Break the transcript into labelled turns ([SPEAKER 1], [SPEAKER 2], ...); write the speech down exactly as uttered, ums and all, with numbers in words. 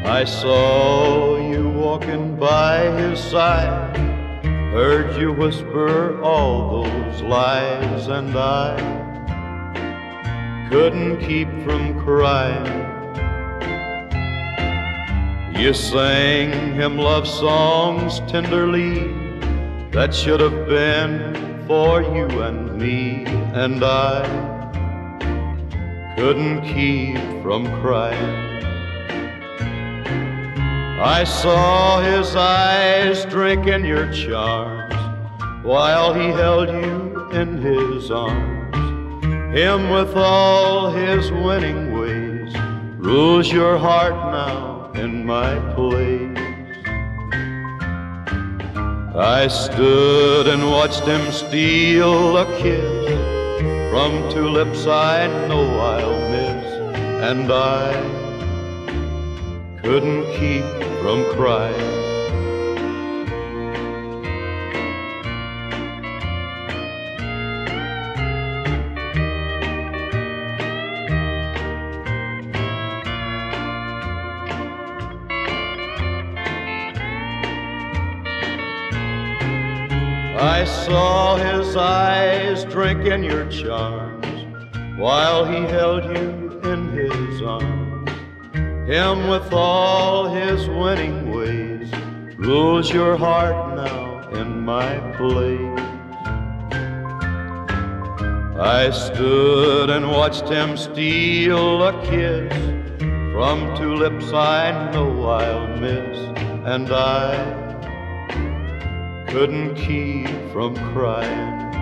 [SPEAKER 1] I saw you walking by his side, heard you whisper all those lies, and I couldn't keep from crying. You sang him love songs tenderly that should have been for you and me, and I couldn't keep from crying. I saw his eyes drinking your charms while he held you in his arms. Him with all his winning ways rules your heart now in my place. I stood and watched him steal a kiss from two lips I know I'll miss, and I couldn't keep from crying. I saw his eyes drinking your charms while he held you in his arms. Him with all his winning ways rules your heart now in my place. I stood and watched him steal a kiss from two lips I know I'll miss, and I couldn't keep from crying.